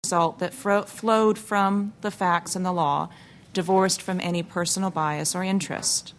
result that flowed from the facts and the law, divorced from any personal bias or interest.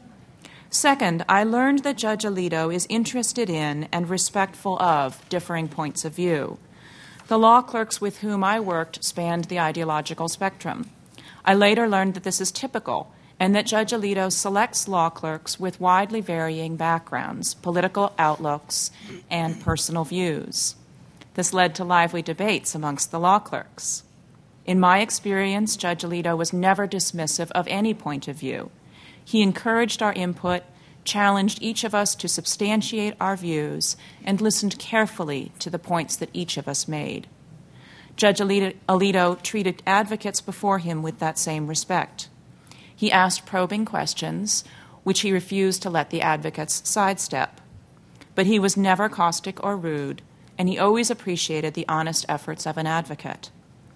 Second, I learned that Judge Alito is interested in and respectful of differing points of view. The law clerks with whom I worked spanned the ideological spectrum. I later learned that this is typical and that Judge Alito selects law clerks with widely varying backgrounds, political outlooks, and personal views. This led to lively debates amongst the law clerks. In my experience, Judge Alito was never dismissive of any point of view. He encouraged our input, challenged each of us to substantiate our views, and listened carefully to the points that each of us made. Judge Alito treated advocates before him with that same respect. He asked probing questions, which he refused to let the advocates sidestep. But he was never caustic or rude, and he always appreciated the honest efforts of an advocate.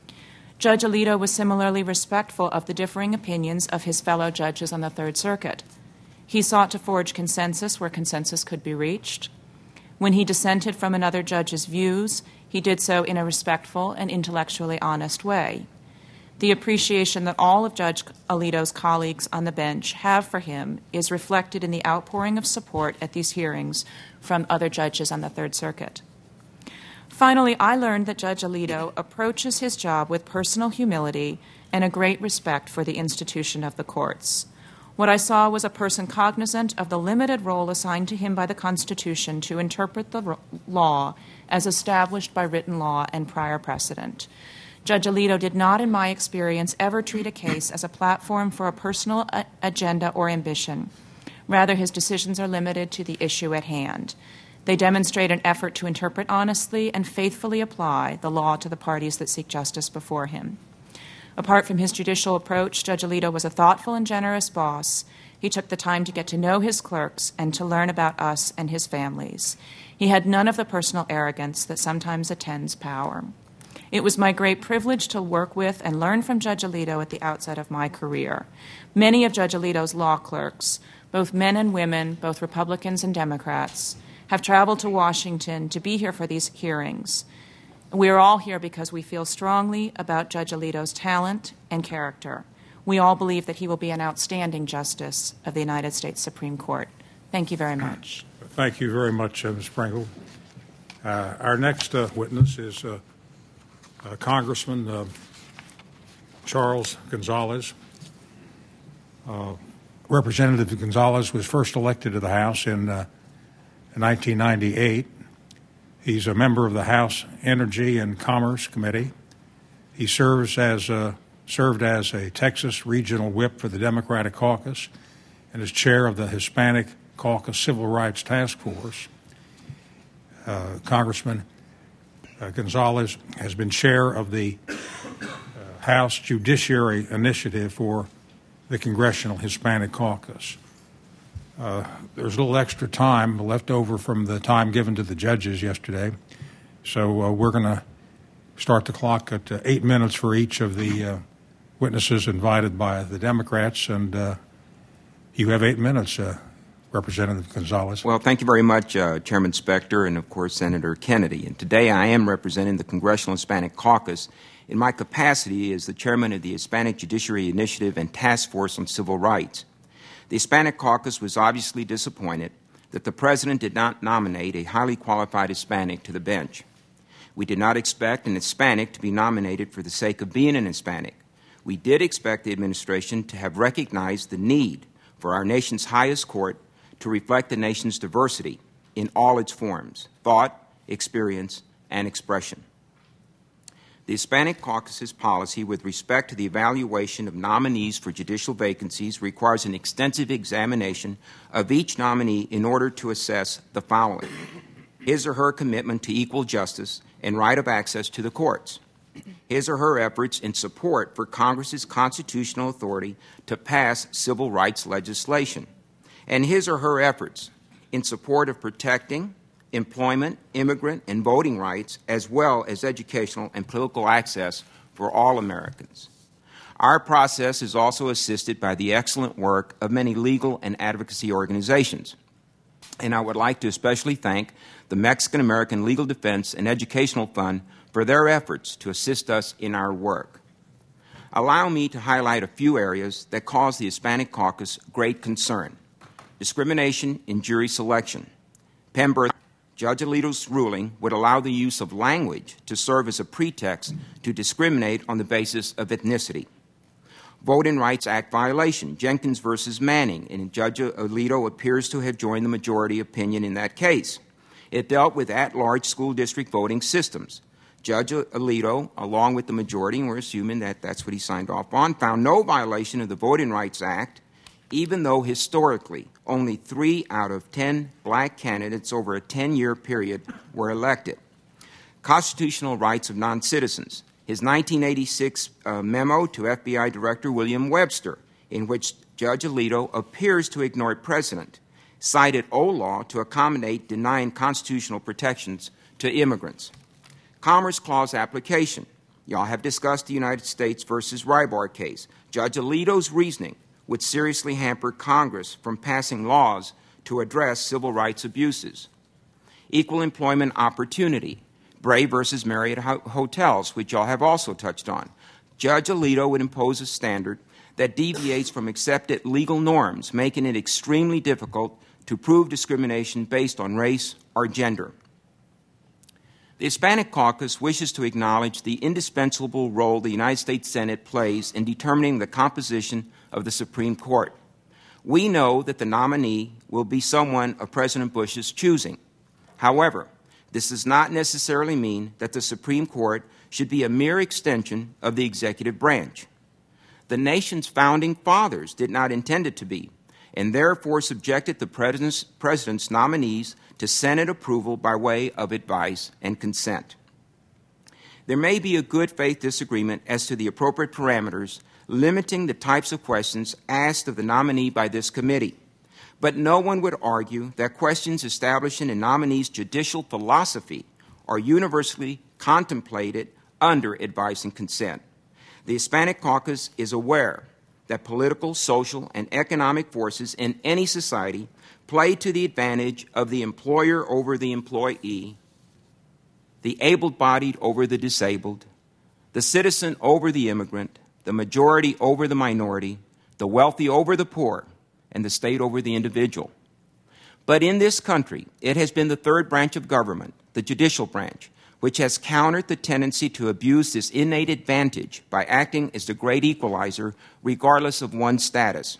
Judge Alito was similarly respectful of the differing opinions of his fellow judges on the Third Circuit. He sought to forge consensus where consensus could be reached. When he dissented from another judge's views, he did so in a respectful and intellectually honest way. The appreciation that all of Judge Alito's colleagues on the bench have for him is reflected in the outpouring of support at these hearings from other judges on the Third Circuit. Finally, I learned that Judge Alito approaches his job with personal humility and a great respect for the institution of the courts. What I saw was a person cognizant of the limited role assigned to him by the Constitution to interpret the law as established by written law and prior precedent. Judge Alito did not, in my experience, ever treat a case as a platform for a personal agenda or ambition. Rather, his decisions are limited to the issue at hand. They demonstrate an effort to interpret honestly and faithfully apply the law to the parties that seek justice before him. Apart from his judicial approach, Judge Alito was a thoughtful and generous boss. He took the time to get to know his clerks and to learn about us and his families. He had none of the personal arrogance that sometimes attends power. It was my great privilege to work with and learn from Judge Alito at the outset of my career. Many of Judge Alito's law clerks, both men and women, both Republicans and Democrats, have traveled to Washington to be here for these hearings. We are all here because we feel strongly about Judge Alito's talent and character. We all believe that he will be an outstanding justice of the United States Supreme Court. Thank you very much. Thank you very much, Ms. Pringle. Our next witness is Congressman Charles Gonzalez. Representative Gonzalez was first elected to the House in 1998. He's a member of the House Energy and Commerce Committee. He served as a Texas Regional Whip for the Democratic Caucus and is chair of the Hispanic Caucus Civil Rights Task Force. Congressman Gonzalez has been chair of the House Judiciary Initiative for the Congressional Hispanic Caucus. There's a little extra time left over from the time given to the judges yesterday, so we're going to start the clock at 8 minutes for each of the witnesses invited by the Democrats, and you have 8 minutes, Representative Gonzalez. Well, thank you very much, Chairman Specter and, of course, Senator Kennedy. And today I am representing the Congressional Hispanic Caucus in my capacity as the chairman of the Hispanic Judiciary Initiative and Task Force on Civil Rights. The Hispanic Caucus was obviously disappointed that the President did not nominate a highly qualified Hispanic to the bench. We did not expect an Hispanic to be nominated for the sake of being an Hispanic. We did expect the administration to have recognized the need for our nation's highest court to reflect the nation's diversity in all its forms, thought, experience, and expression. The Hispanic Caucus's policy with respect to the evaluation of nominees for judicial vacancies requires an extensive examination of each nominee in order to assess the following: his or her commitment to equal justice and right of access to the courts, his or her efforts in support for Congress's constitutional authority to pass civil rights legislation, and his or her efforts in support of protecting employment, immigrant, and voting rights, as well as educational and political access for all Americans. Our process is also assisted by the excellent work of many legal and advocacy organizations. And I would like to especially thank the Mexican American Legal Defense and Educational Fund for their efforts to assist us in our work. Allow me to highlight a few areas that cause the Hispanic Caucus great concern. Discrimination in jury selection. Pemberton, Judge Alito's ruling would allow the use of language to serve as a pretext to discriminate on the basis of ethnicity. Voting Rights Act violation, Jenkins versus Manning, and Judge Alito appears to have joined the majority opinion in that case. It dealt with at-large school district voting systems. Judge Alito, along with the majority, and we're assuming that that's what he signed off on, found no violation of the Voting Rights Act, even though historically only 3 out of 10 black candidates over a 10-year period were elected. Constitutional rights of non-citizens. His 1986 memo to FBI Director William Webster, in which Judge Alito appears to ignore precedent, cited OLAW to accommodate denying constitutional protections to immigrants. Commerce Clause application. Y'all have discussed the United States versus Rybar case. Judge Alito's reasoning would seriously hamper Congress from passing laws to address civil rights abuses. Equal employment opportunity. Bray versus Marriott Hotels, which y'all have also touched on. Judge Alito would impose a standard that deviates from accepted legal norms, making it extremely difficult to prove discrimination based on race or gender. The Hispanic Caucus wishes to acknowledge the indispensable role the United States Senate plays in determining the composition of the Supreme Court. We know that the nominee will be someone of President Bush's choosing. However, this does not necessarily mean that the Supreme Court should be a mere extension of the executive branch. The nation's founding fathers did not intend it to be, and therefore subjected the president's nominees to Senate approval by way of advice and consent. There may be a good faith disagreement as to the appropriate parameters limiting the types of questions asked of the nominee by this committee, but no one would argue that questions establishing a nominee's judicial philosophy are universally contemplated under advice and consent. The Hispanic Caucus is aware that political, social, and economic forces in any society play to the advantage of the employer over the employee, the able-bodied over the disabled, the citizen over the immigrant, the majority over the minority, the wealthy over the poor, and the state over the individual. But in this country, it has been the third branch of government, the judicial branch, which has countered the tendency to abuse this innate advantage by acting as the great equalizer regardless of one's status.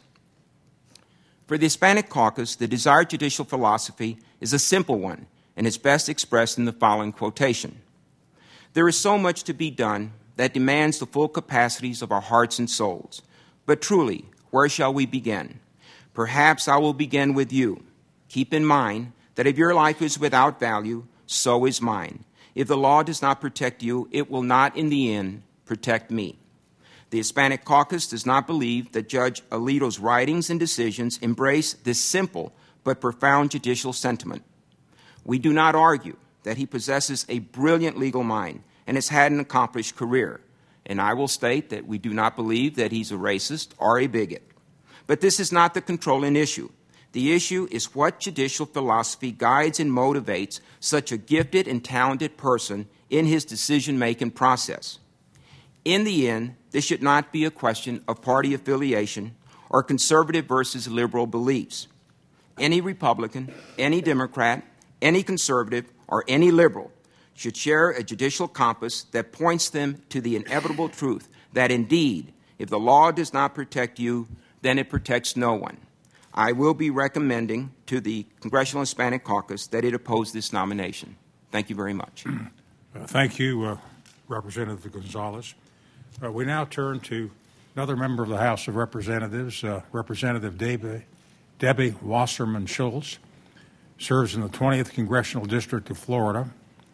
For the Hispanic Caucus, the desired judicial philosophy is a simple one and is best expressed in the following quotation. There is so much to be done that demands the full capacities of our hearts and souls. But truly, where shall we begin? Perhaps I will begin with you. Keep in mind that if your life is without value, so is mine. If the law does not protect you, it will not in the end protect me. The Hispanic Caucus does not believe that Judge Alito's writings and decisions embrace this simple but profound judicial sentiment. We do not argue that he possesses a brilliant legal mind and has had an accomplished career. And I will state that we do not believe that he's a racist or a bigot. But this is not the controlling issue. The issue is what judicial philosophy guides and motivates such a gifted and talented person in his decision-making process. In the end, this should not be a question of party affiliation or conservative versus liberal beliefs. Any Republican, any Democrat, any conservative, or any liberal should share a judicial compass that points them to the inevitable truth that indeed, if the law does not protect you, then it protects no one. I will be recommending to the Congressional Hispanic Caucus that it oppose this nomination. Thank you very much. Thank you, Representative Gonzalez. We now turn to another member of the House of Representatives, Representative Debbie Wasserman Schultz, serves in the 20th Congressional District of Florida.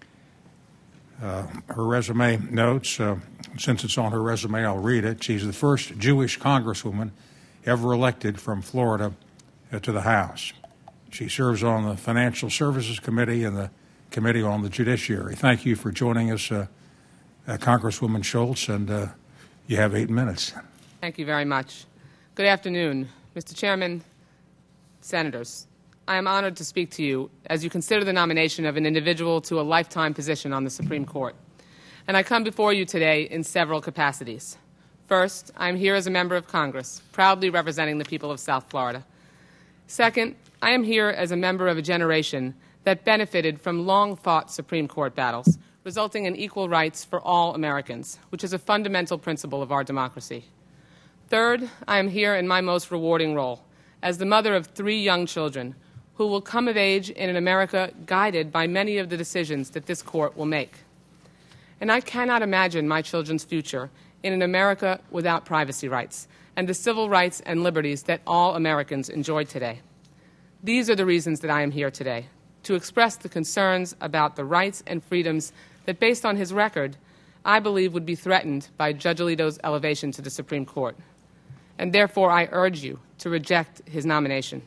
Her resume notes, since it's on her resume, I'll read it. She's the first Jewish congresswoman ever elected from Florida to the House. She serves on the Financial Services Committee and the Committee on the Judiciary. Thank you for joining us, Congresswoman Schultz, and you have 8 minutes. Thank you very much. Good afternoon, Mr. Chairman, Senators. I am honored to speak to you as you consider the nomination of an individual to a lifetime position on the Supreme Court. and I come before you today in several capacities. First, I'm here as a member of Congress, proudly representing the people of South Florida. Second, I am here as a member of a generation that benefited from long-fought Supreme Court battles, resulting in equal rights for all Americans, which is a fundamental principle of our democracy. Third, I am here in my most rewarding role, as the mother of 3 young children who will come of age in an America guided by many of the decisions that this court will make. And I cannot imagine my children's future in an America without privacy rights and the civil rights and liberties that all Americans enjoy today. These are the reasons that I am here today, to express the concerns about the rights and freedoms that, based on his record, I believe would be threatened by Judge Alito's elevation to the Supreme Court. And therefore, I urge you to reject his nomination.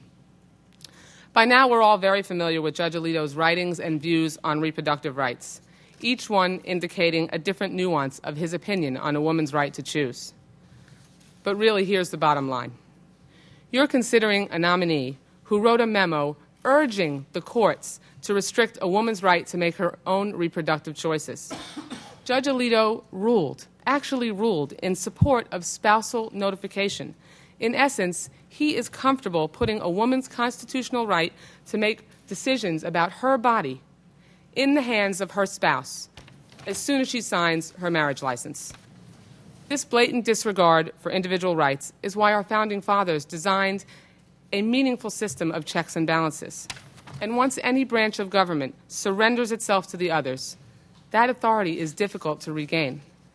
By now, we're all very familiar with Judge Alito's writings and views on reproductive rights, each one indicating a different nuance of his opinion on a woman's right to choose. But really, here's the bottom line. You're considering a nominee who wrote a memo urging the courts to restrict a woman's right to make her own reproductive choices. Judge Alito actually ruled in support of spousal notification. In essence, he is comfortable putting a woman's constitutional right to make decisions about her body in the hands of her spouse as soon as she signs her marriage license. This blatant disregard for individual rights is why our founding fathers designed a meaningful system of checks and balances. And once any branch of government surrenders itself to the others, that authority is difficult to regain.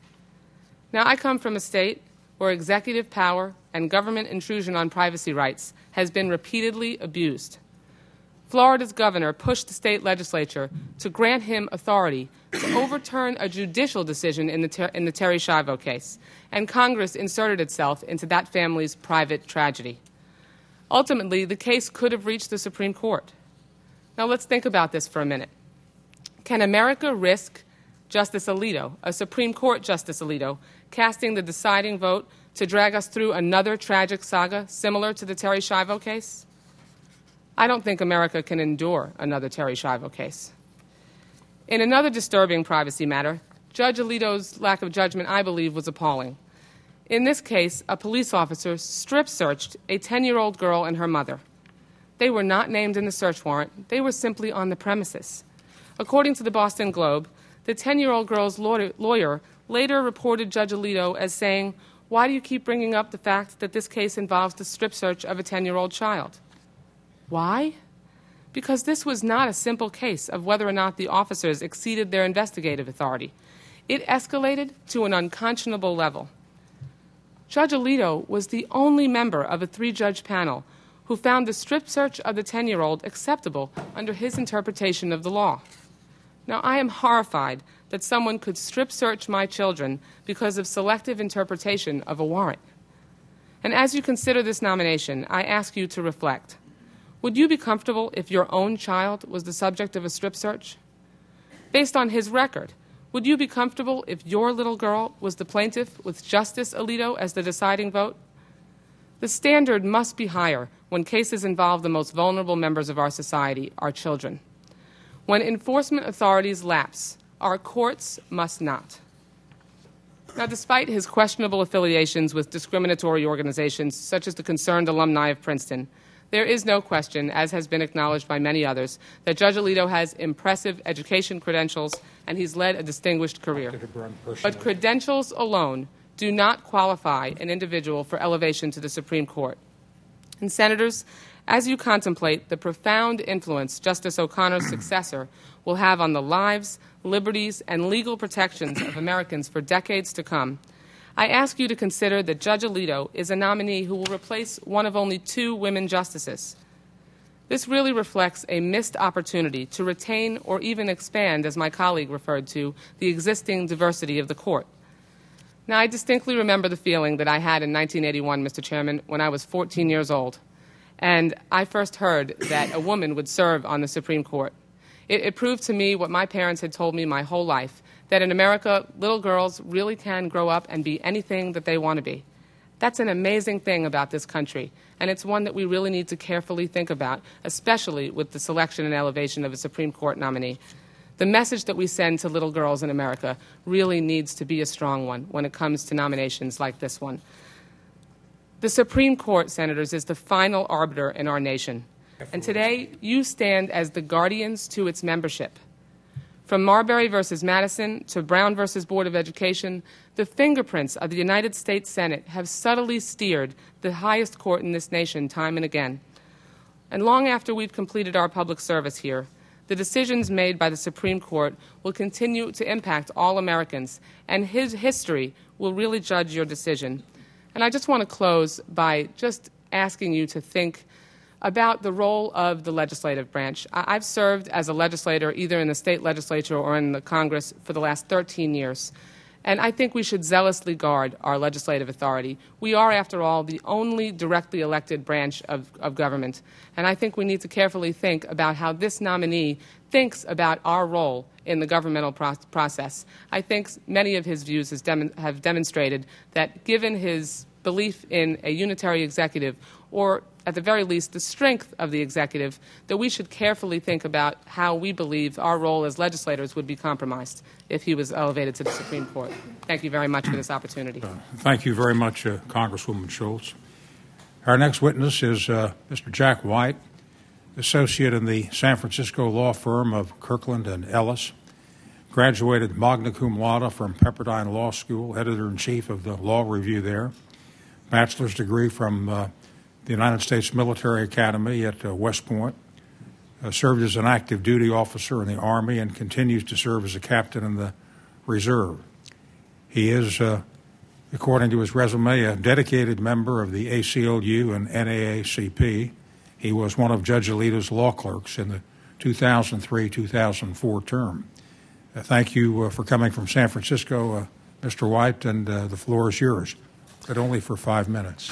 Now, I come from a state where executive power and government intrusion on privacy rights has been repeatedly abused. Florida's governor pushed the state legislature to grant him authority to overturn a judicial decision in the Terri Schiavo case, and Congress inserted itself into that family's private tragedy. Ultimately, the case could have reached the Supreme Court. Now, let's think about this for a minute. Can America risk Justice Alito, a Supreme Court Justice Alito, casting the deciding vote to drag us through another tragic saga similar to the Terri Schiavo case? I don't think America can endure another Terri Schiavo case. In another disturbing privacy matter, Judge Alito's lack of judgment, I believe, was appalling. In this case, a police officer strip-searched a 10-year-old girl and her mother. They were not named in the search warrant. They were simply on the premises. According to the Boston Globe, the 10-year-old girl's lawyer later reported Judge Alito as saying, "Why do you keep bringing up the fact that this case involves the strip search of a 10-year-old child?" Why? Because this was not a simple case of whether or not the officers exceeded their investigative authority. It escalated to an unconscionable level. Judge Alito was the only member of a 3-judge panel who found the strip search of the 10-year-old acceptable under his interpretation of the law. Now, I am horrified that someone could strip search my children because of selective interpretation of a warrant. And as you consider this nomination, I ask you to reflect. Would you be comfortable if your own child was the subject of a strip search? Based on his record, would you be comfortable if your little girl was the plaintiff with Justice Alito as the deciding vote? The standard must be higher when cases involve the most vulnerable members of our society, our children. When enforcement authorities lapse, our courts must not. Now, despite his questionable affiliations with discriminatory organizations such as the Concerned Alumni of Princeton, there is no question, as has been acknowledged by many others, that Judge Alito has impressive education credentials and he's led a distinguished career. But credentials alone do not qualify an individual for elevation to the Supreme Court. And senators, as you contemplate the profound influence Justice O'Connor's successor will have on the lives, liberties, and legal protections of Americans for decades to come, I ask you to consider that Judge Alito is a nominee who will replace one of only 2 women justices. This really reflects a missed opportunity to retain or even expand, as my colleague referred to, the existing diversity of the court. Now, I distinctly remember the feeling that I had in 1981, Mr. Chairman, when I was 14 years old, and I first heard that a woman would serve on the Supreme Court. It proved to me what my parents had told me my whole life, that in America, little girls really can grow up and be anything that they want to be. That's an amazing thing about this country, and it's one that we really need to carefully think about, especially with the selection and elevation of a Supreme Court nominee. The message that we send to little girls in America really needs to be a strong one when it comes to nominations like this one. The Supreme Court, Senators, is the final arbiter in our nation. And today, you stand as the guardians to its membership. From Marbury versus Madison to Brown versus Board of Education, the fingerprints of the United States Senate have subtly steered the highest court in this nation time and again. And long after we've completed our public service here, the decisions made by the Supreme Court will continue to impact all Americans, and his history will really judge your decision. And I just want to close by just asking you to think about the role of the legislative branch. I've served as a legislator either in the state legislature or in the Congress for the last 13 years. And I think we should zealously guard our legislative authority. We are, after all, the only directly elected branch of government. And I think we need to carefully think about how this nominee thinks about our role in the governmental process. I think many of his views have demonstrated that given his belief in a unitary executive, or at the very least the strength of the executive, that we should carefully think about how we believe our role as legislators would be compromised if he was elevated to the Supreme Court. Thank you very much for this opportunity. Thank you very much, Congresswoman Schultz. Our next witness is Mr. Jack White, associate in the San Francisco law firm of Kirkland & Ellis, graduated magna cum laude from Pepperdine Law School, editor-in-chief of the Law Review there, bachelor's degree from the United States Military Academy at West Point, served as an active duty officer in the Army and continues to serve as a captain in the Reserve. He is, according to his resume, a dedicated member of the ACLU and NAACP. He was one of Judge Alito's law clerks in the 2003-2004 term. Thank you for coming from San Francisco, Mr. White, and the floor is yours, but only for 5 minutes.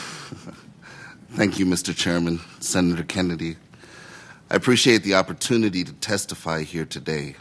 Thank you, Mr. Chairman, Senator Kennedy. I appreciate the opportunity to testify here today.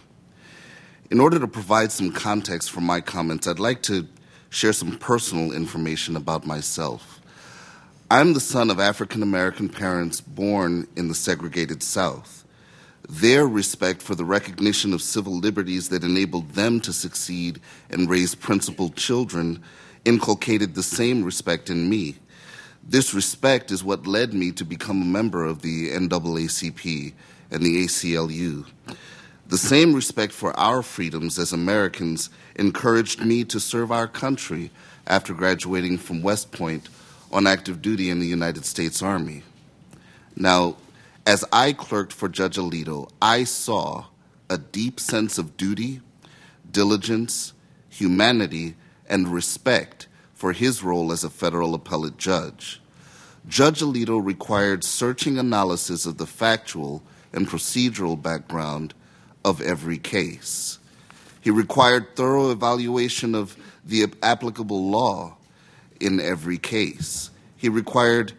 In order to provide some context for my comments, I'd like to share some personal information about myself. I'm the son of African-American parents born in the segregated South. Their respect for the recognition of civil liberties that enabled them to succeed and raise principled children inculcated the same respect in me. This respect is what led me to become a member of the NAACP and the ACLU. The same respect for our freedoms as Americans encouraged me to serve our country after graduating from West Point on active duty in the United States Army. Now, as I clerked for Judge Alito, I saw a deep sense of duty, diligence, humanity, and respect for his role as a federal appellate judge. Judge Alito required searching analysis of the factual and procedural background of every case. He required thorough evaluation of the applicable law in every case. He required,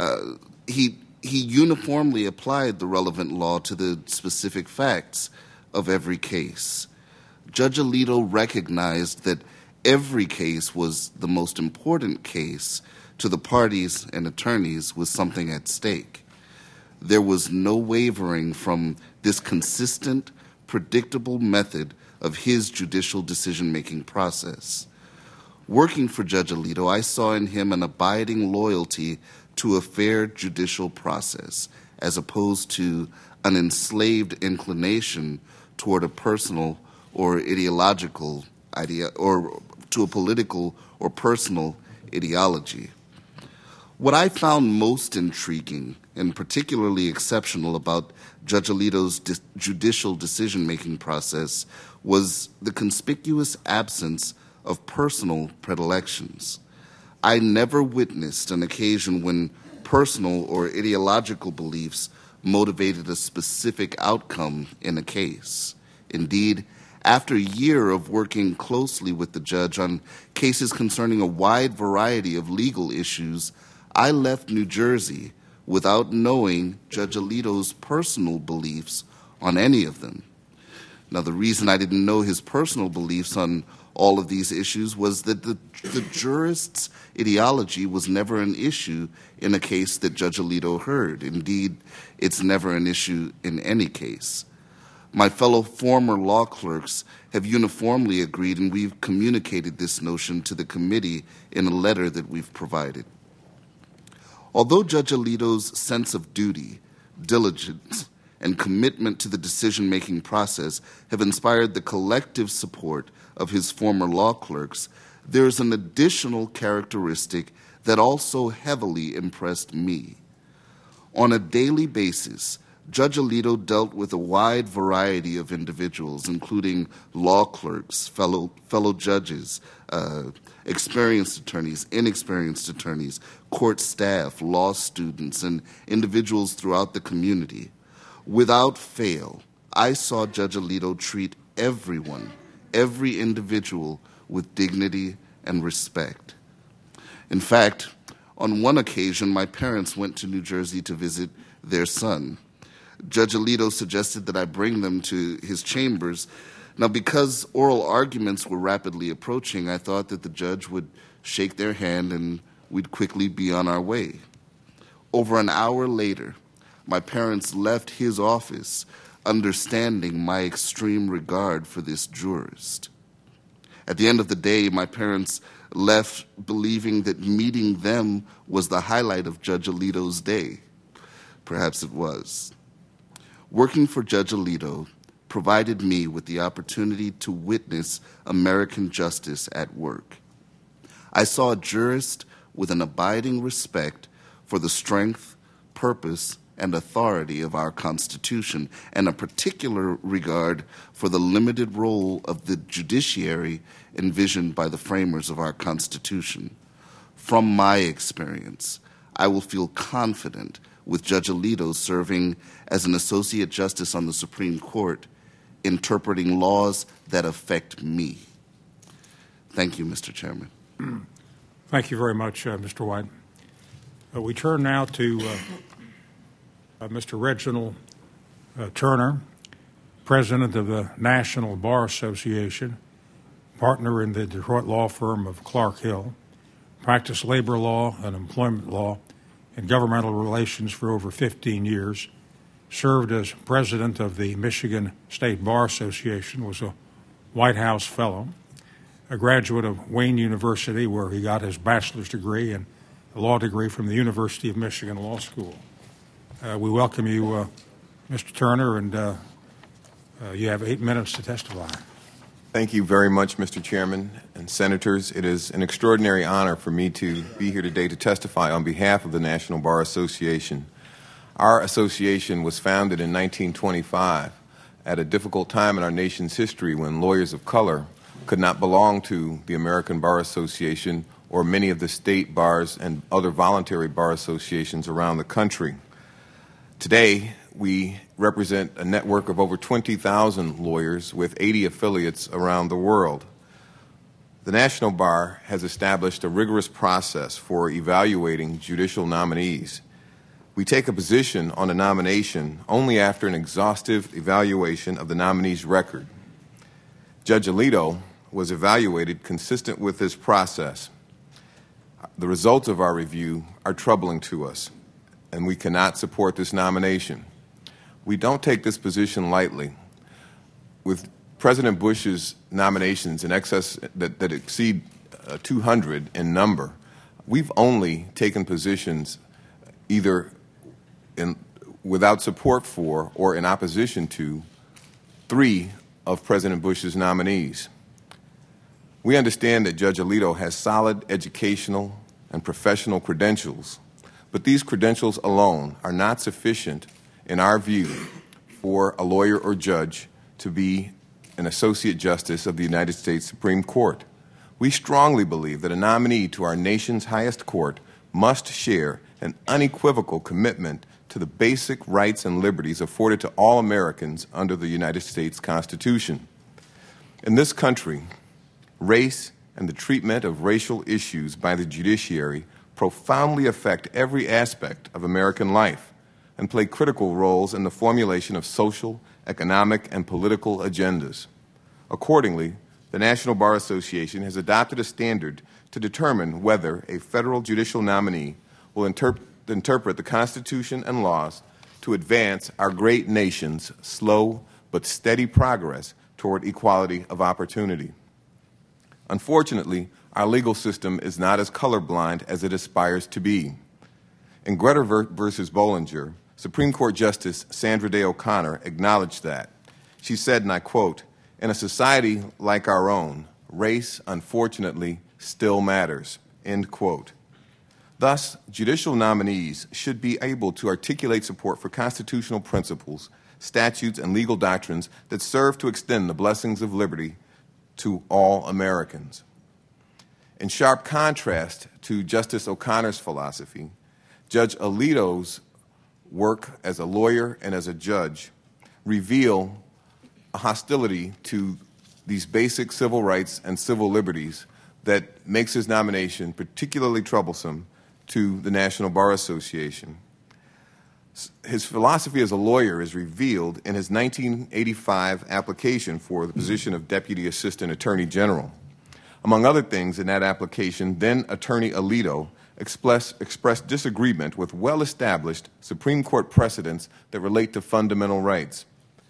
he uniformly applied the relevant law to the specific facts of every case. Judge Alito recognized that every case was the most important case to the parties and attorneys with something at stake. There was no wavering from this consistent, predictable method of his judicial decision-making process. Working for Judge Alito, I saw in him an abiding loyalty to a fair judicial process, as opposed to an enslaved inclination toward a personal or ideological idea, or to a political or personal ideology. What I found most intriguing and particularly exceptional about Judge Alito's judicial decision-making process was the conspicuous absence of personal predilections. I never witnessed an occasion when personal or ideological beliefs motivated a specific outcome in a case. Indeed, after a year of working closely with the judge on cases concerning a wide variety of legal issues, I left New Jersey without knowing Judge Alito's personal beliefs on any of them. Now, the reason I didn't know his personal beliefs on all of these issues was that the jurist's ideology was never an issue in a case that Judge Alito heard. Indeed, it's never an issue in any case. My fellow former law clerks have uniformly agreed, and we've communicated this notion to the committee in a letter that we've provided. Although Judge Alito's sense of duty, diligence, and commitment to the decision-making process have inspired the collective support of his former law clerks, there is an additional characteristic that also heavily impressed me. On a daily basis, Judge Alito dealt with a wide variety of individuals, including law clerks, fellow judges, experienced attorneys, inexperienced attorneys, court staff, law students, and individuals throughout the community. Without fail, I saw Judge Alito treat everyone, every individual, with dignity and respect. In fact, on one occasion, my parents went to New Jersey to visit their son. Judge Alito suggested that I bring them to his chambers. Now, because oral arguments were rapidly approaching, I thought that the judge would shake their hand and we'd quickly be on our way. Over an hour later, my parents left his office understanding my extreme regard for this jurist. At the end of the day, my parents left believing that meeting them was the highlight of Judge Alito's day. Perhaps it was. Working for Judge Alito provided me with the opportunity to witness American justice at work. I saw a jurist with an abiding respect for the strength, purpose, and authority of our Constitution, and a particular regard for the limited role of the judiciary envisioned by the framers of our Constitution. From my experience, I will feel confident with Judge Alito serving as an Associate Justice on the Supreme Court, interpreting laws that affect me. Thank you, Mr. Chairman. Thank you very much, Mr. White. We turn now to Mr. Reginald Turner, President of the National Bar Association, partner in the Detroit law firm of Clark Hill, practiced labor law and employment law and governmental relations for over 15 years, served as president of the Michigan State Bar Association, was a White House fellow, a graduate of Wayne University, where he got his bachelor's degree and a law degree from the University of Michigan Law School. We welcome you, Mr. Turner, and you have 8 minutes to testify. Thank you very much, Mr. Chairman and Senators. It is an extraordinary honor for me to be here today to testify on behalf of the National Bar Association. Our association was founded in 1925 at a difficult time in our nation's history when lawyers of color could not belong to the American Bar Association or many of the state bars and other voluntary bar associations around the country. Today, we represent a network of over 20,000 lawyers with 80 affiliates around the world. The National Bar has established a rigorous process for evaluating judicial nominees. We take a position on a nomination only after an exhaustive evaluation of the nominee's record. Judge Alito was evaluated consistent with this process. The results of our review are troubling to us, and we cannot support this nomination. We don't take this position lightly. With President Bush's nominations in excess that exceed 200 in number, we've only taken positions either without support for or in opposition to 3 of President Bush's nominees. We understand that Judge Alito has solid educational and professional credentials, but these credentials alone are not sufficient, in our view, for a lawyer or judge to be an Associate Justice of the United States Supreme Court. We strongly believe that a nominee to our nation's highest court must share an unequivocal commitment to the basic rights and liberties afforded to all Americans under the United States Constitution. In this country, race and the treatment of racial issues by the judiciary profoundly affect every aspect of American life and play critical roles in the formulation of social, economic, and political agendas. Accordingly, the National Bar Association has adopted a standard to determine whether a federal judicial nominee will interpret the Constitution and laws to advance our great nation's slow but steady progress toward equality of opportunity. Unfortunately, our legal system is not as colorblind as it aspires to be. In Greta versus Bollinger, Supreme Court Justice Sandra Day O'Connor acknowledged that. She said, and I quote, "In a society like our own, race, unfortunately, still matters," end quote. Thus, judicial nominees should be able to articulate support for constitutional principles, statutes, and legal doctrines that serve to extend the blessings of liberty to all Americans. In sharp contrast to Justice O'Connor's philosophy, Judge Alito's work as a lawyer and as a judge reveal a hostility to these basic civil rights and civil liberties that makes his nomination particularly troublesome to the National Bar Association. His philosophy as a lawyer is revealed in his 1985 application for the position of Deputy Assistant Attorney General. Among other things in that application, then Attorney Alito expressed disagreement with well-established Supreme Court precedents that relate to fundamental rights.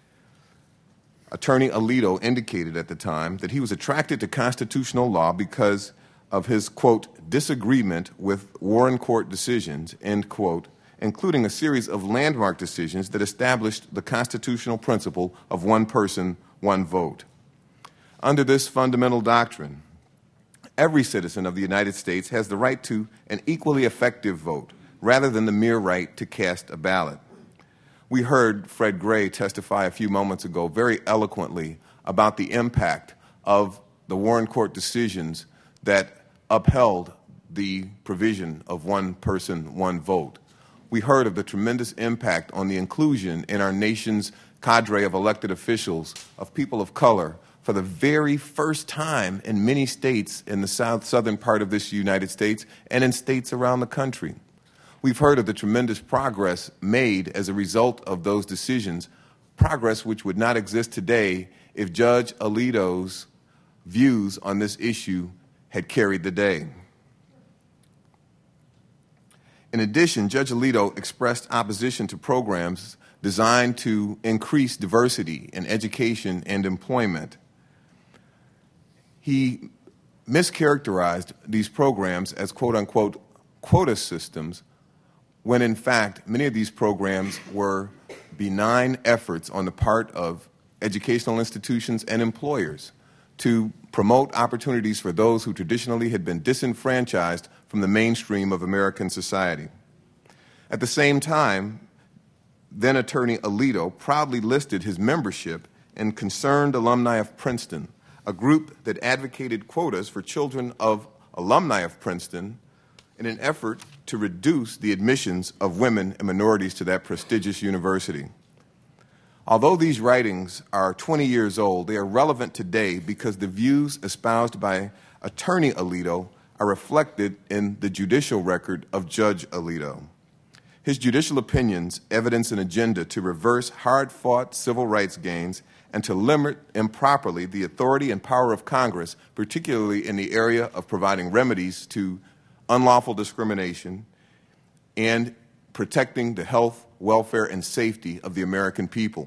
Attorney Alito indicated at the time that he was attracted to constitutional law because of his, quote, disagreement with Warren Court decisions, end quote, including a series of landmark decisions that established the constitutional principle of one person, one vote. Under this fundamental doctrine, every citizen of the United States has the right to an equally effective vote, rather than the mere right to cast a ballot. We heard Fred Gray testify a few moments ago very eloquently about the impact of the Warren Court decisions that upheld the provision of one person, one vote. We heard of the tremendous impact on the inclusion in our nation's cadre of elected officials of people of color for the very first time in many states in the southern part of this United States and in states around the country. We've heard of the tremendous progress made as a result of those decisions, progress which would not exist today if Judge Alito's views on this issue had carried the day. In addition, Judge Alito expressed opposition to programs designed to increase diversity in education and employment. He mischaracterized these programs as quote-unquote quota systems, when in fact many of these programs were benign efforts on the part of educational institutions and employers to promote opportunities for those who traditionally had been disenfranchised from the mainstream of American society. At the same time, then Attorney Alito proudly listed his membership in Concerned Alumni of Princeton, a group that advocated quotas for children of alumni of Princeton in an effort to reduce the admissions of women and minorities to that prestigious university. Although these writings are 20 years old, they are relevant today because the views espoused by Attorney Alito are reflected in the judicial record of Judge Alito. His judicial opinions evidence an agenda to reverse hard-fought civil rights gains and to limit improperly the authority and power of Congress, particularly in the area of providing remedies to unlawful discrimination and protecting the health, welfare, and safety of the American people.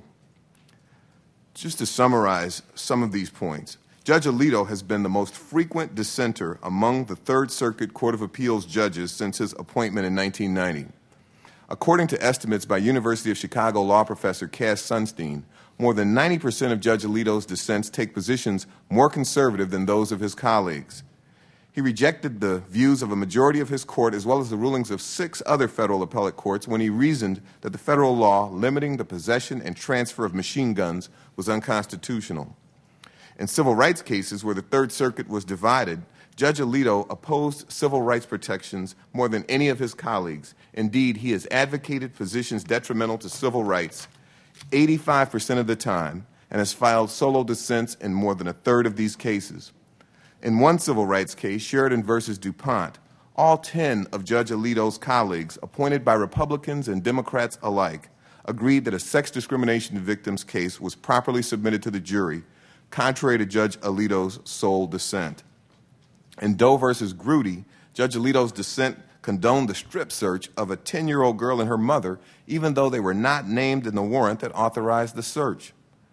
Just to summarize some of these points, Judge Alito has been the most frequent dissenter among the Third Circuit Court of Appeals judges since his appointment in 1990. According to estimates by University of Chicago law professor Cass Sunstein, more than 90% of Judge Alito's dissents take positions more conservative than those of his colleagues. He rejected the views of a majority of his court as well as the rulings of 6 other federal appellate courts when he reasoned that the federal law limiting the possession and transfer of machine guns was unconstitutional. In civil rights cases where the Third Circuit was divided, Judge Alito opposed civil rights protections more than any of his colleagues. Indeed, he has advocated positions detrimental to civil rights 85% of the time and has filed solo dissents in more than a third of these cases. In one civil rights case, Sheridan versus DuPont, all 10 of Judge Alito's colleagues, appointed by Republicans and Democrats alike, agreed that a sex discrimination victim's case was properly submitted to the jury, contrary to Judge Alito's sole dissent. In Doe versus Grudy, Judge Alito's dissent condoned the strip search of a 10-year-old girl and her mother, even though they were not named in the warrant that authorized the search.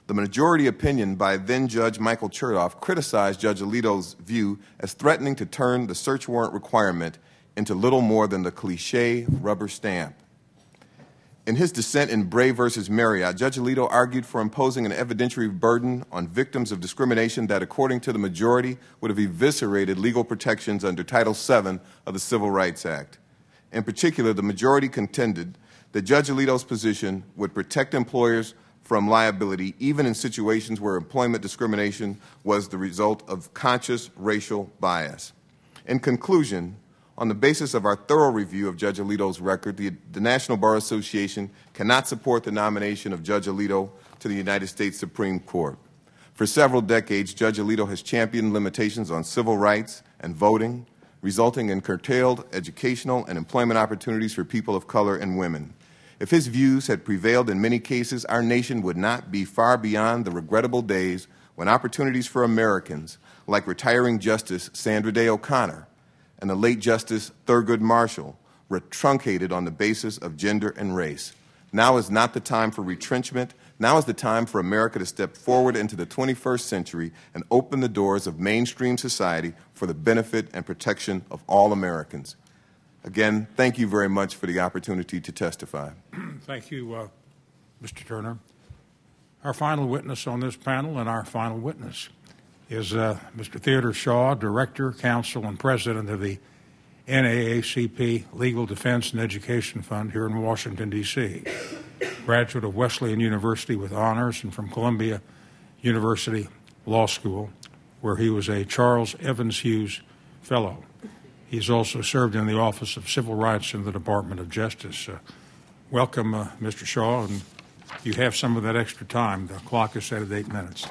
the majority opinion by then-Judge Michael Chertoff criticized Judge Alito's view as threatening to turn the search warrant requirement into little more than the cliché rubber stamp. In his dissent in Bray v. Marriott, Judge Alito argued for imposing an evidentiary burden on victims of discrimination that, according to the majority, would have eviscerated legal protections under Title VII of the Civil Rights Act. In particular, the majority contended that Judge Alito's position would protect employers from liability even in situations where employment discrimination was the result of conscious racial bias. In conclusion, on the basis of our thorough review of Judge Alito's record, the National Bar Association cannot support the nomination of Judge Alito to the United States Supreme Court. For several decades, Judge Alito has championed limitations on civil rights and voting, resulting in curtailed educational and employment opportunities for people of color and women. If his views had prevailed in many cases, our nation would not be far beyond the regrettable days when opportunities for Americans, like retiring Justice Sandra Day O'Connor and the late Justice Thurgood Marshall, were truncated on the basis of gender and race. Now is not the time for retrenchment. Now is the time for America to step forward into the 21st century and open the doors of mainstream society for the benefit and protection of all Americans. Again, thank you very much for the opportunity to testify. Thank you, Mr. Turner. Our final witness on this panel and our final witness is Mr. Theodore Shaw, Director, Counsel, and President of the NAACP Legal Defense and Education Fund here in Washington, D.C., graduate of Wesleyan University with honors and from Columbia University Law School, where he was a Charles Evans Hughes Fellow. He's also served in the Office of Civil Rights in the Department of Justice. Welcome, Mr. Shaw, and you have some of that extra time. The clock is set at 8 minutes.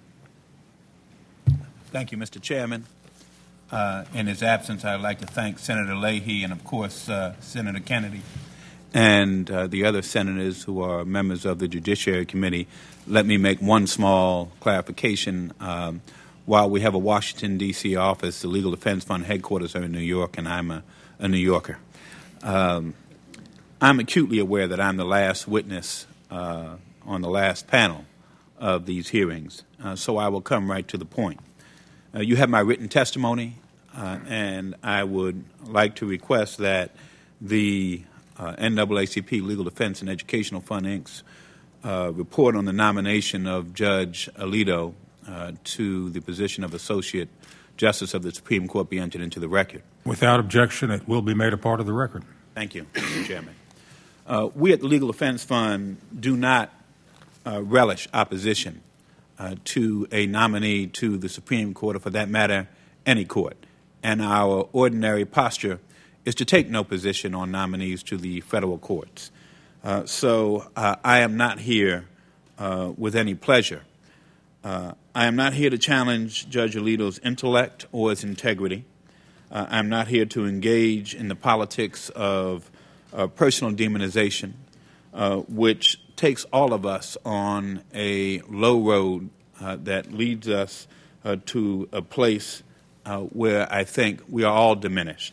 Thank you, Mr. Chairman. In his absence, I'd like to thank Senator Leahy and, of course, Senator Kennedy and the other senators who are members of the Judiciary Committee. Let me make one small clarification. While we have a Washington, D.C. office, the Legal Defense Fund headquarters are in New York, and I'm a New Yorker. I'm acutely aware that I'm the last witness on the last panel of these hearings, so I will come right to the point. You have my written testimony, and I would like to request that the NAACP Legal Defense and Educational Fund, Inc.'s report on the nomination of Judge Alito to the position of Associate Justice of the Supreme Court be entered into the record. Without objection, it will be made a part of the record. Thank you, Mr. Chairman. We at the Legal Defense Fund do not relish opposition to a nominee to the Supreme Court, or for that matter, any court. And our ordinary posture is to take no position on nominees to the federal courts. So I am not here with any pleasure. I am not here to challenge Judge Alito's intellect or his integrity. I'm not here to engage in the politics of personal demonization, which takes all of us on a low road that leads us to a place where I think we are all diminished.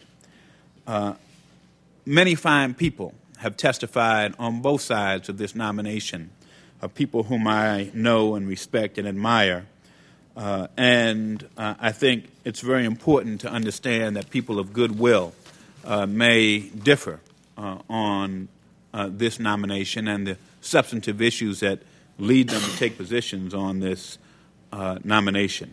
Many fine people have testified on both sides of this nomination, people whom I know and respect and admire. And I think it's very important to understand that people of goodwill may differ on this nomination and the substantive issues that lead them to take positions on this nomination.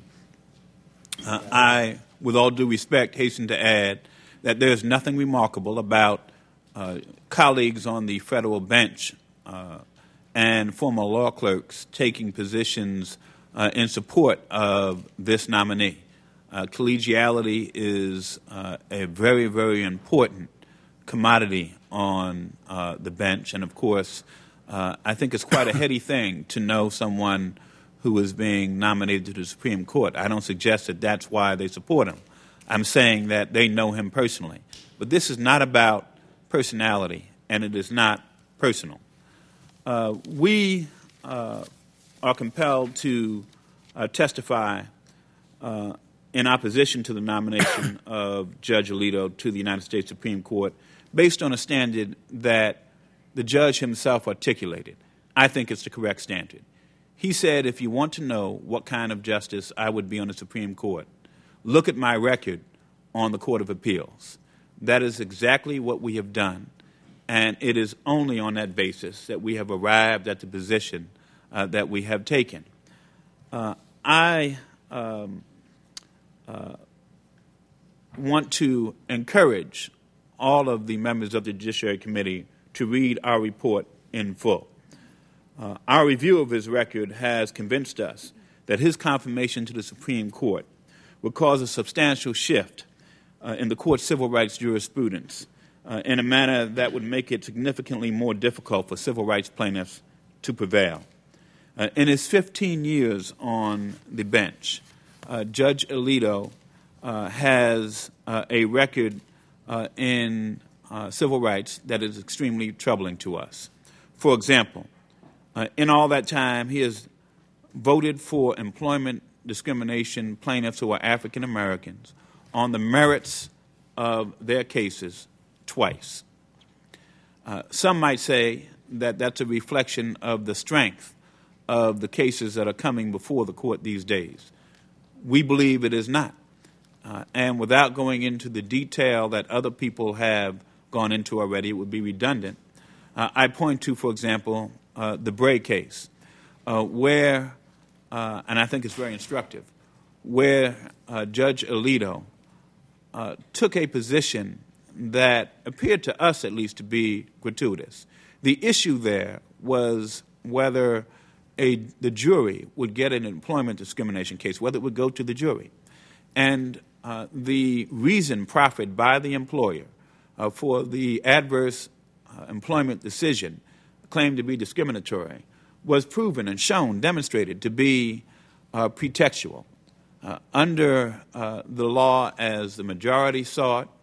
I, with all due respect, hasten to add that there's nothing remarkable about colleagues on the federal bench and former law clerks taking positions in support of this nominee. Collegiality is a very, very important commodity on the bench, and of course, I think it's quite a heady thing to know someone who is being nominated to the Supreme Court. I don't suggest that that's why they support him. I'm saying that they know him personally. But this is not about personality, and it is not personal. We are compelled to testify in opposition to the nomination of Judge Alito to the United States Supreme Court based on a standard that the judge himself articulated. I think it's the correct standard. He said, if you want to know what kind of justice I would be on the Supreme Court, look at my record on the Court of Appeals. That is exactly what we have done, and it is only on that basis that we have arrived at the position that we have taken. I want to encourage all of the members of the Judiciary Committee to read our report in full. Our review of his record has convinced us that his confirmation to the Supreme Court would cause a substantial shift in the court's civil rights jurisprudence in a manner that would make it significantly more difficult for civil rights plaintiffs to prevail. In his 15 years on the bench, Judge Alito has a record in civil rights that is extremely troubling to us. For example, in all that time, he has voted for employment discrimination plaintiffs who are African Americans on the merits of their cases twice. Some might say that that's a reflection of the strength of the cases that are coming before the court these days. We believe it is not. And without going into the detail that other people have gone into already, it would be redundant. I point to, for example, the Bray case, where, and I think it's very instructive, where Judge Alito took a position that appeared to us at least to be gratuitous. The issue there was whether the jury would get an employment discrimination case, whether it would go to the jury. And the reason proffered by the employer for the adverse employment decision claimed to be discriminatory was proven and shown, demonstrated to be pretextual. Under the law as the majority saw it,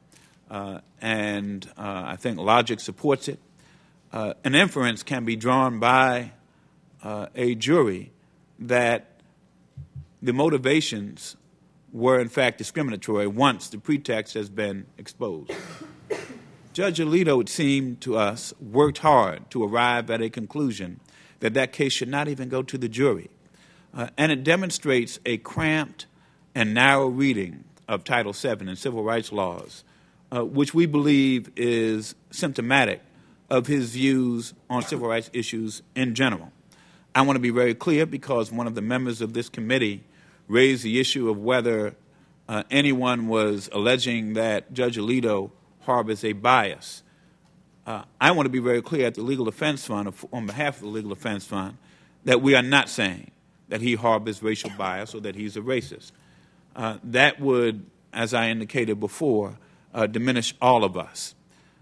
and I think logic supports it, an inference can be drawn by a jury that the motivations were in fact discriminatory once the pretext has been exposed. Judge Alito, it seemed to us, worked hard to arrive at a conclusion that that case should not even go to the jury. And it demonstrates a cramped and narrow reading of Title VII and civil rights laws, which we believe is symptomatic of his views on civil rights issues in general. I want to be very clear because one of the members of this committee raised the issue of whether anyone was alleging that Judge Alito harbors a bias. I want to be very clear at the Legal Defense Fund, on behalf of the Legal Defense Fund, that we are not saying that he harbors racial bias or that he's a racist. That would, as I indicated before, diminish all of us.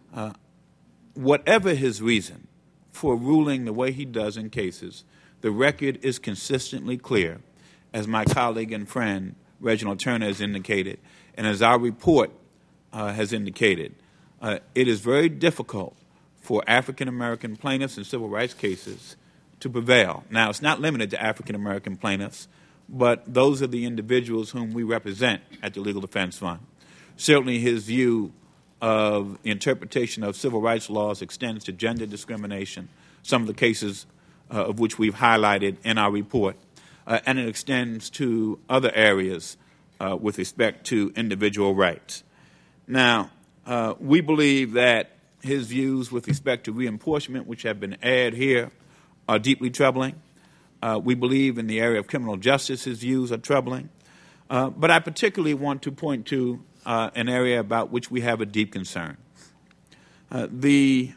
Whatever his reason for ruling the way he does in cases, the record is consistently clear, as my colleague and friend Reginald Turner has indicated, and as our report has indicated. It is very difficult for African American plaintiffs in civil rights cases to prevail. Now, it's not limited to African American plaintiffs, but those are the individuals whom we represent at the Legal Defense Fund. Certainly his view of the interpretation of civil rights laws extends to gender discrimination, some of the cases of which we've highlighted in our report, and it extends to other areas with respect to individual rights. Now, we believe that his views with respect to reapportionment, which have been aired here, are deeply troubling. We believe in the area of criminal justice his views are troubling. But I particularly want to point to an area about which we have a deep concern. The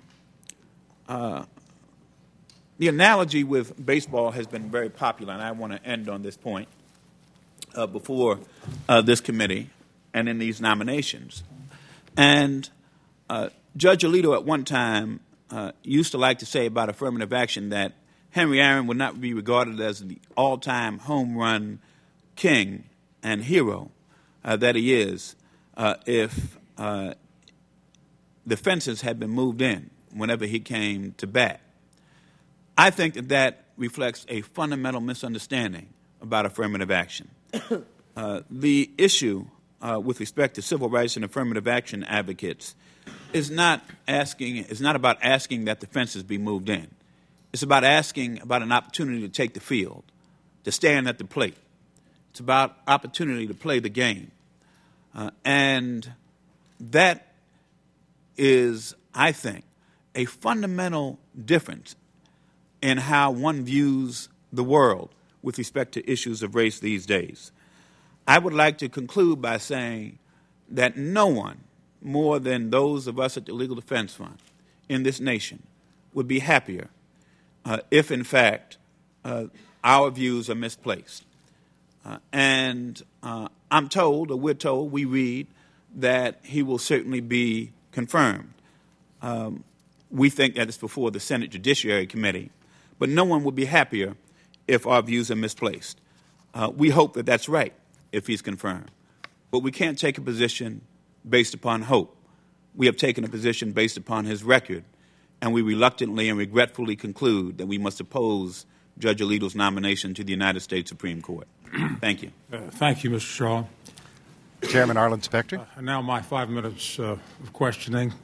analogy with baseball has been very popular, and I want to end on this point before this committee and in these nominations. And Judge Alito at one time used to like to say about affirmative action that Henry Aaron would not be regarded as the all-time home run king and hero that he is if the fences had been moved in whenever he came to bat. I think that that reflects a fundamental misunderstanding about affirmative action. The issue with respect to civil rights and affirmative action advocates is not about asking that the fences be moved in. It's about asking about an opportunity to take the field, to stand at the plate. It's about opportunity to play the game. And that is, I think, a fundamental difference in how one views the world with respect to issues of race these days. I would like to conclude by saying that no one, more than those of us at the Legal Defense Fund in this nation, would be happier if, in fact, our views are misplaced. And I'm told, or we're told, we read, that he will certainly be confirmed. We think that it's before the Senate Judiciary Committee, but no one would be happier if our views are misplaced. We hope that that's right if he's confirmed. But we can't take a position based upon hope. We have taken a position based upon his record, and we reluctantly and regretfully conclude that we must oppose Judge Alito's nomination to the United States Supreme Court. Thank you. Thank you, Mr. Shaw. Chairman Arlen Specter. Now my 5 minutes of questioning.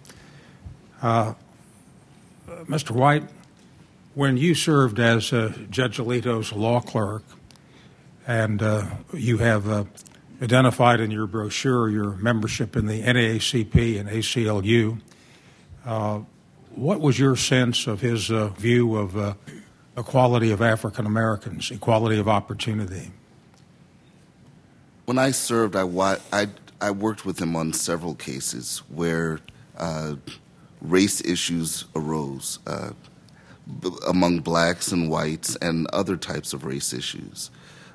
Mr. White, when you served as Judge Alito's law clerk, and you have identified in your brochure your membership in the NAACP and ACLU, what was your sense of his view of equality of African Americans, equality of opportunity? When I served, I worked with him on several cases where race issues arose among blacks and whites and other types of race issues.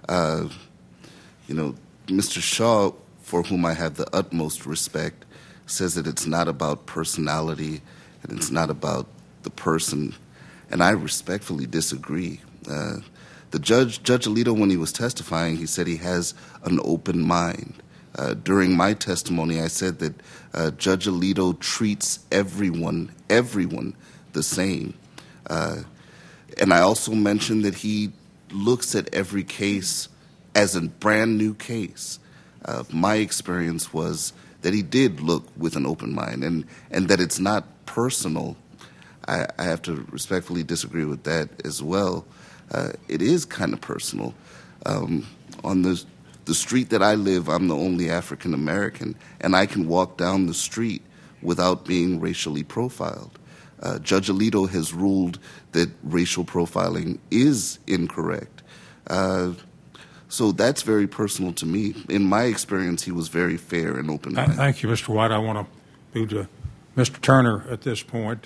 Mr. Shaw, for whom I have the utmost respect, says that it's not about personality and it's not about the person, and I respectfully disagree. Judge Alito, when he was testifying, he said he has an open mind. During my testimony, I said that Judge Alito treats everyone the same. And I also mentioned that he looks at every case as a brand new case. My experience was that he did look with an open mind, and that it's not personal. I have to respectfully disagree with that as well. It is kind of personal. On the street that I live, I'm the only African American, and I can walk down the street without being racially profiled. Judge Alito has ruled that racial profiling is incorrect. So that's very personal to me. In my experience, he was very fair and open-minded. Thank you, Mr. White. I want to move to Mr. Turner at this point.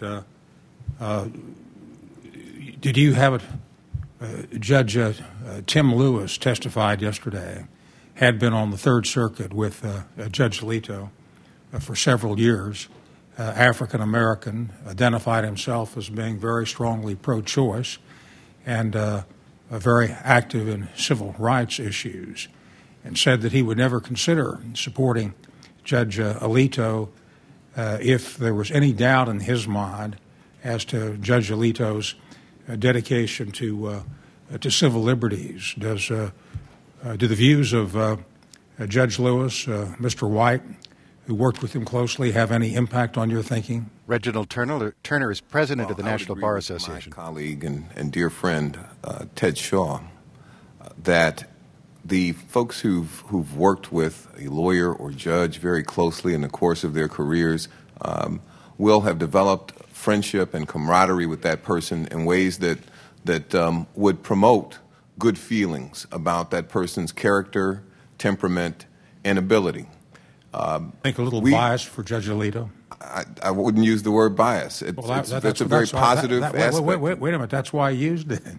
Did you have Judge Tim Lewis testified yesterday, had been on the Third Circuit with Judge Alito for several years, African American, identified himself as being very strongly pro-choice and very active in civil rights issues, and said that he would never consider supporting Judge Alito if there was any doubt in his mind as to Judge Alito's dedication to civil liberties. Do the views of Judge Lewis, Mr. White, who worked with him closely, have any impact on your thinking? Reginald Turner is president of the National Bar Association. My colleague and dear friend, Ted Shaw, that the folks who've worked with a lawyer or judge very closely in the course of their careers will have developed friendship and camaraderie with that person in ways that would promote good feelings about that person's character, temperament, and ability. I think a little bias for Judge Alito? I wouldn't use the word bias. That's a very positive aspect. Wait a minute. That's why I used it.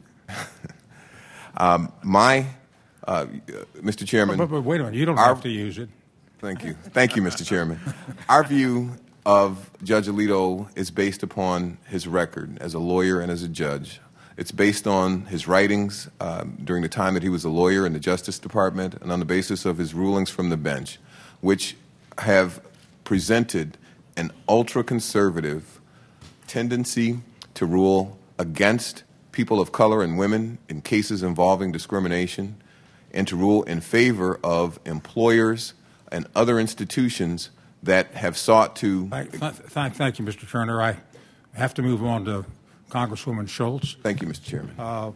Mr. Chairman. But wait a minute. You don't have to use it. Thank you. Thank you, Mr. Chairman. Our view of Judge Alito is based upon his record as a lawyer and as a judge. It's based on his writings during the time that he was a lawyer in the Justice Department and on the basis of his rulings from the bench, which have presented an ultra-conservative tendency to rule against people of color and women in cases involving discrimination, and to rule in favor of employers and other institutions that have sought to... Thank you, Mr. Turner. I have to move on to Congresswoman Schultz. Thank you, Mr. Chairman.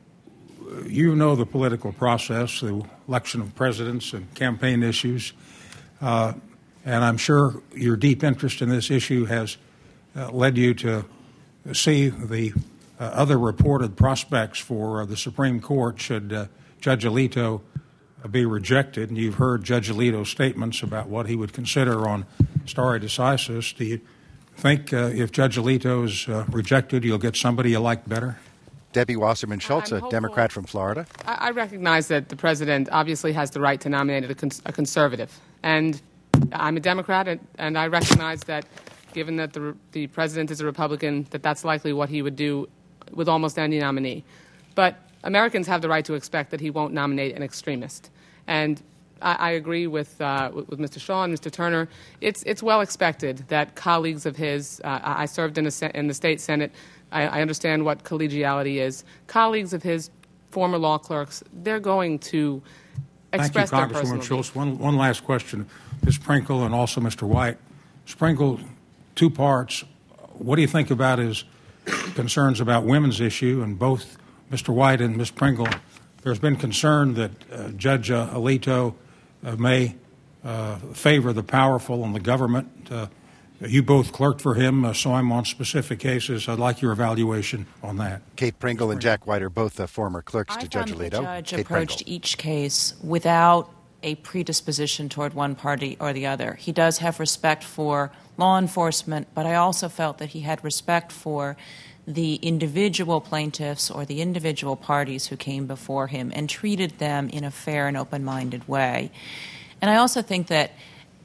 You know the political process, the election of presidents and campaign issues, and I'm sure your deep interest in this issue has led you to see the other reported prospects for the Supreme Court should Judge Alito be rejected. And you've heard Judge Alito's statements about what he would consider on stare decisis. Do you think if Judge Alito is rejected, you'll get somebody you like better? Debbie Wasserman Schultz, a Democrat from Florida. I recognize that the president obviously has the right to nominate a conservative. And I'm a Democrat, and I recognize that given that the president is a Republican, that's likely what he would do with almost any nominee. But Americans have the right to expect that he won't nominate an extremist. And I agree with Mr. Shaw and Mr. Turner. It's well expected that colleagues of his, I served in the state Senate, I understand what collegiality is. Colleagues of his, former law clerks, they're going to express their personal views. Thank you, Congresswoman Schultz. One last question, Ms. Sprinkle and also Mr. White. Sprinkle, two parts. What do you think about his concerns about women's issue? And both Mr. White and Ms. Sprinkle, there's been concern that Judge Alito may favor the powerful and the government. You both clerked for him, so I'm on specific cases. I'd like your evaluation on that. Kate Pringle and Jack White are both former clerks to Judge Alito. The judge Kate approached Pringle. each case without a predisposition toward one party or the other. He does have respect for law enforcement, but I also felt that he had respect for the individual plaintiffs or the individual parties who came before him and treated them in a fair and open-minded way. And I also think that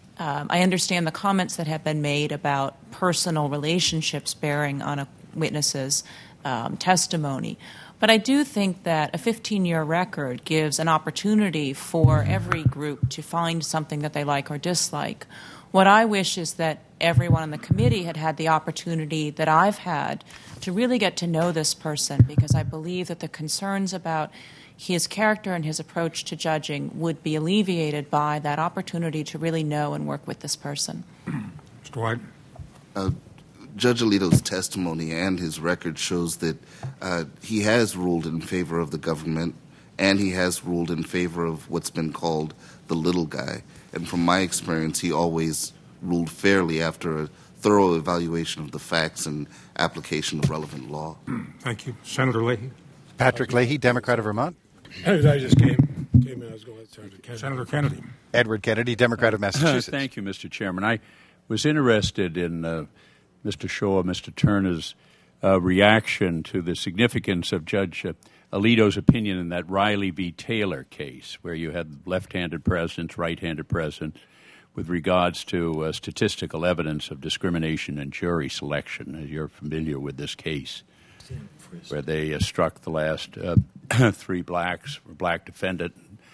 I understand the comments that have been made about personal relationships bearing on a witness's testimony. But I do think that a 15-year record gives an opportunity for every group to find something that they like or dislike. What I wish is that everyone on the committee had had the opportunity that I've had to really get to know this person, because I believe that the concerns about his character and his approach to judging would be alleviated by that opportunity to really know and work with this person. Mr. White? Judge Alito's testimony and his record shows that he has ruled in favor of the government, and he has ruled in favor of what's been called the little guy. And from my experience, he always ruled fairly after a thorough evaluation of the facts and application of relevant law. Thank you. Senator Leahy? Patrick Leahy, Democrat of Vermont. I just came in. I was going to Senator Kennedy. Senator Kennedy. Edward Kennedy, Democrat of Massachusetts. Thank you, Mr. Chairman. I was interested in Mr. Shaw, Mr. Turner's reaction to the significance of Judge Alito's opinion in that Riley v. Taylor case, where you had left-handed presidents, right-handed presidents, with regards to statistical evidence of discrimination in jury selection. As you're familiar with this case, where they struck the last three black defendant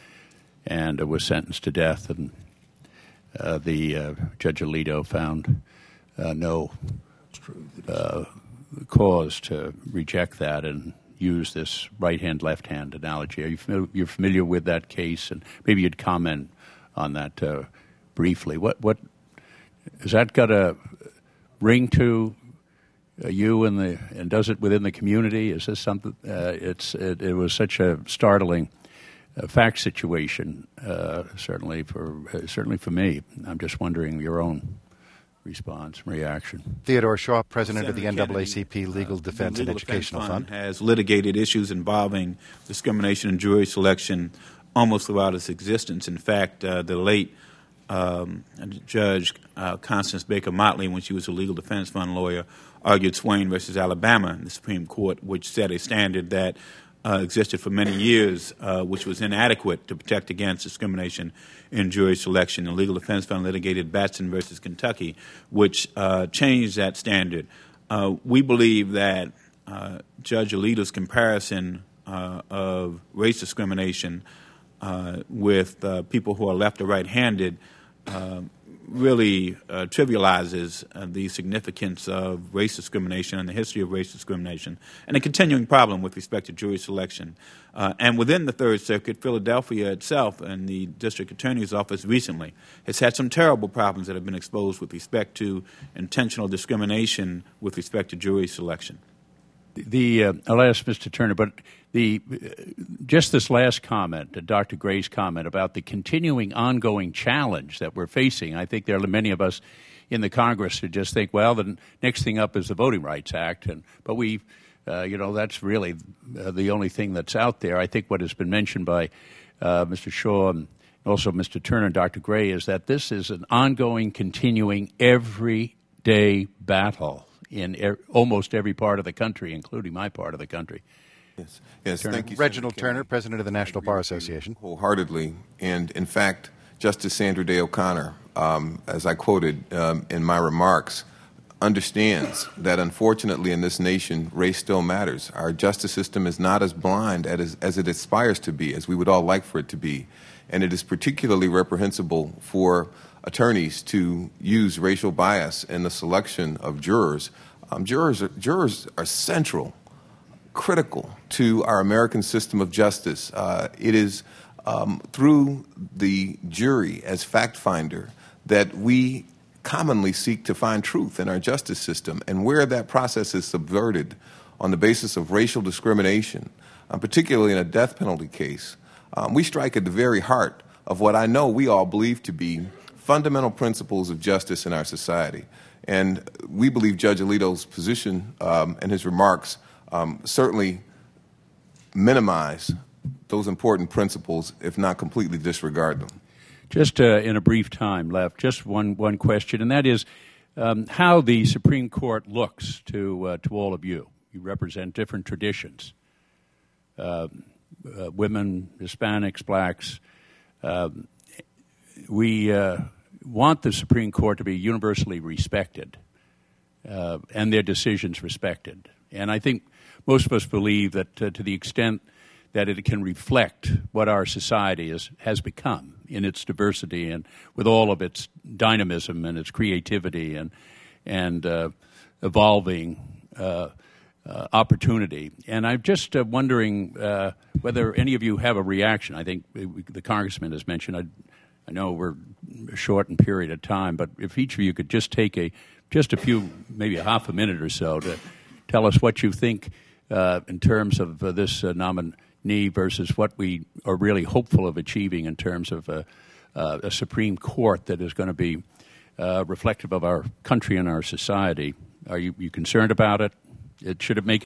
and was sentenced to death, and the Judge Alito found no cause to reject that and use this right-hand, left-hand analogy. Are you familiar with that case? And maybe you'd comment on that briefly. What has that got a ring to you and does it within the community? Is this something? It was such a startling fact situation, certainly for me. I'm just wondering your own response and reaction. Theodore Shaw, president of the Senator NAACP Kennedy, Legal Defense and Educational Fund, has litigated issues involving discrimination in jury selection almost throughout its existence. In fact, the late Judge Constance Baker Motley, when she was a legal defense fund lawyer, argued Swain versus Alabama in the Supreme Court, which set a standard that existed for many years, which was inadequate to protect against discrimination in jury selection. The legal defense fund litigated Batson versus Kentucky, which changed that standard. We believe that Judge Alito's comparison of race discrimination with people who are left or right-handed really trivializes the significance of race discrimination and the history of race discrimination and a continuing problem with respect to jury selection. And within the Third Circuit, Philadelphia itself and the district attorney's office recently has had some terrible problems that have been exposed with respect to intentional discrimination with respect to jury selection. I'll ask Mr. Turner, but just this last comment, Dr. Gray's comment about the continuing, ongoing challenge that we're facing, I think there are many of us in the Congress who just think, well, the next thing up is the Voting Rights Act, but that's really the only thing that's out there. I think what has been mentioned by Mr. Shaw and also Mr. Turner and Dr. Gray is that this is an ongoing, continuing, everyday battle in almost every part of the country, including my part of the country. Yes. Thank you, Reginald Turner, President of the National Bar Association. Wholeheartedly, and in fact, Justice Sandra Day O'Connor, as I quoted in my remarks, understands that unfortunately in this nation, race still matters. Our justice system is not as blind as it aspires to be, as we would all like for it to be. And it is particularly reprehensible for attorneys to use racial bias in the selection of jurors. Jurors are central, critical to our American system of justice. It is through the jury as fact finder that we commonly seek to find truth in our justice system. And where that process is subverted on the basis of racial discrimination, particularly in a death penalty case, we strike at the very heart of what I know we all believe to be fundamental principles of justice in our society. And we believe Judge Alito's position and his remarks certainly minimize those important principles, if not completely disregard them. Just in a brief time left, just one question, and that is how the Supreme Court looks to all of you. You represent different traditions, women, Hispanics, blacks. We want the Supreme Court to be universally respected and their decisions respected. And I think most of us believe that to the extent that it can reflect what our society has become in its diversity and with all of its dynamism and its creativity and evolving opportunity. And I'm just wondering whether any of you have a reaction. I think the Congressman has mentioned, I know we're a shortened period of time, but if each of you could just take just a few, maybe a half a minute or so to tell us what you think in terms of this nominee versus what we are really hopeful of achieving in terms of a Supreme Court that is going to be reflective of our country and our society. Are you concerned about it? Should it make